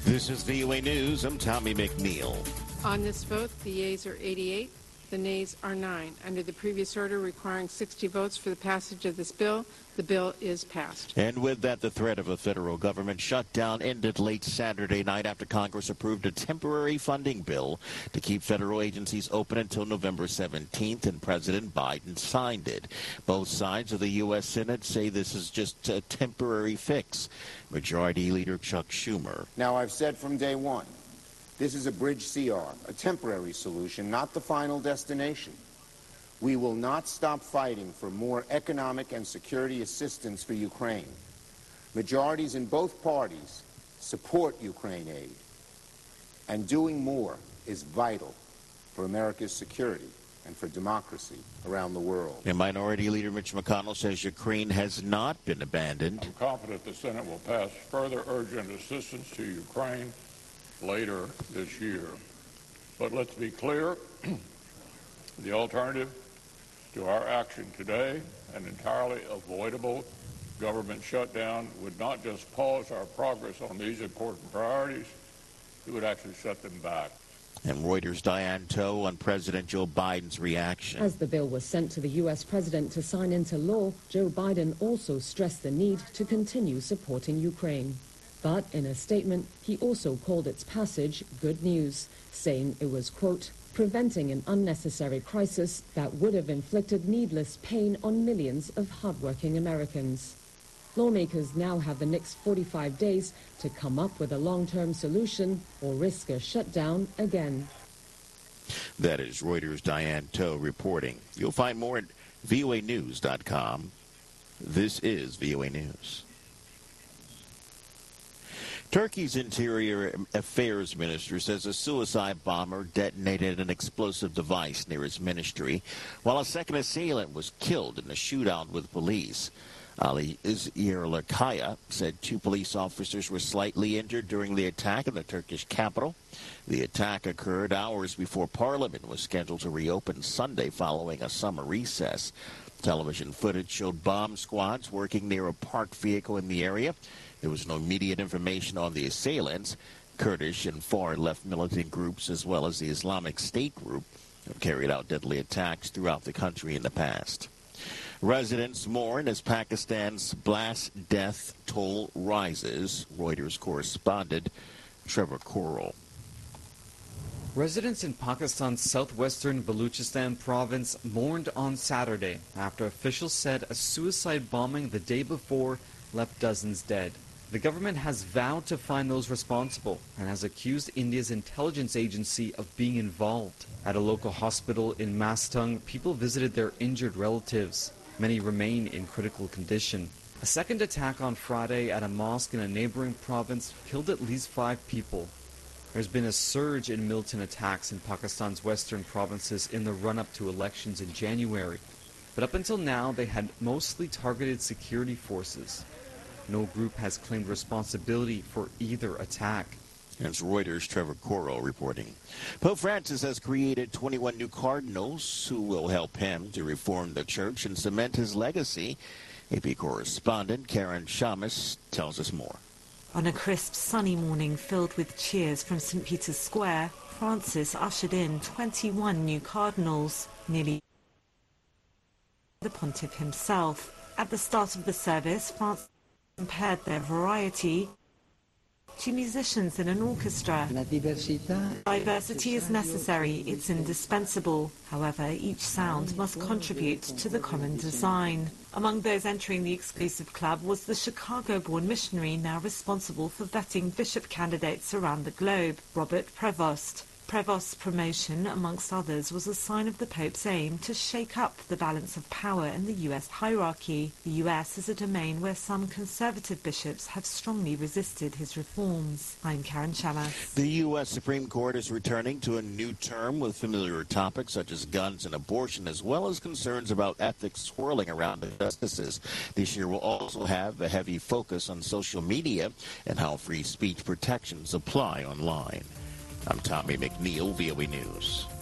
This is VOA News. I'm Tommy McNeil. On this vote, the yeas are 88, the nays are 9. Under the previous order requiring 60 votes for the passage of this bill, the bill is passed. And with that, the threat of a federal government shutdown ended late Saturday night after Congress approved a temporary funding bill to keep federal agencies open until November 17th, and President Biden signed it. Both sides of the U.S. Senate say this is just a temporary fix. Majority Leader Chuck Schumer. Now, I've said from day one, this is a bridge CR, a temporary solution, not the final destination. We will not stop fighting for more economic and security assistance for Ukraine. Majorities in both parties support Ukraine aid, and doing more is vital for America's security and for democracy around the world. And Minority Leader Mitch McConnell says Ukraine has not been abandoned. I'm confident the Senate will pass further urgent assistance to Ukraine later this year. But let's be clear, the alternative to our action today, an entirely avoidable government shutdown, would not just pause our progress on these important priorities, it would actually set them back. And Reuters' Diane Toe on President Joe Biden's reaction. As the bill was sent to the U.S. president to sign into law, Joe Biden also stressed the need to continue supporting Ukraine. But in a statement, he also called its passage good news, saying it was, quote, preventing an unnecessary crisis that would have inflicted needless pain on millions of hardworking Americans. Lawmakers now have the next 45 days to come up with a long-term solution or risk a shutdown again. That is Reuters' Diane Toe reporting. You'll find more at voanews.com. This is VOA News. Turkey's Interior Affairs Minister says a suicide bomber detonated an explosive device near his ministry, while a second assailant was killed in a shootout with police. Ali Yerlikaya said 2 police officers were slightly injured during the attack in the Turkish capital. The attack occurred hours before Parliament was scheduled to reopen Sunday following a summer recess. Television footage showed bomb squads working near a parked vehicle in the area. There was no immediate information on the assailants. Kurdish and far-left militant groups, as well as the Islamic State group, have carried out deadly attacks throughout the country in the past. Residents mourn as Pakistan's blast death toll rises. Reuters correspondent Trevor Coral. Residents in Pakistan's southwestern Baluchistan province mourned on Saturday after officials said a suicide bombing the day before left dozens dead. The government has vowed to find those responsible and has accused India's intelligence agency of being involved. At a local hospital in Mastung, people visited their injured relatives. Many remain in critical condition. A second attack on Friday at a mosque in a neighboring province killed at least 5 people. There's been a surge in militant attacks in Pakistan's western provinces in the run-up to elections in January. But up until now, they had mostly targeted security forces. No group has claimed responsibility for either attack. That's Reuters' Trevor Coral reporting. Pope Francis has created 21 new cardinals who will help him to reform the church and cement his legacy. AP correspondent Karen Shamus tells us more. On a crisp, sunny morning filled with cheers from St. Peter's Square, Francis ushered in 21 new cardinals, nearly the pontiff himself. At the start of the service, Francis compared their variety to musicians in an orchestra. Diversity is necessary, it's indispensable. However, each sound must contribute to the common design. Among those entering the exclusive club was the Chicago-born missionary now responsible for vetting bishop candidates around the globe, Robert Prevost. Prevost's promotion, amongst others, was a sign of the Pope's aim to shake up the balance of power in the U.S. hierarchy. The U.S. is a domain where some conservative bishops have strongly resisted his reforms. I'm Karen Shamas. The U.S. Supreme Court is returning to a new term with familiar topics such as guns and abortion, as well as concerns about ethics swirling around the justices. This year will also have a heavy focus on social media and how free speech protections apply online. I'm Tommy McNeil, VOA News.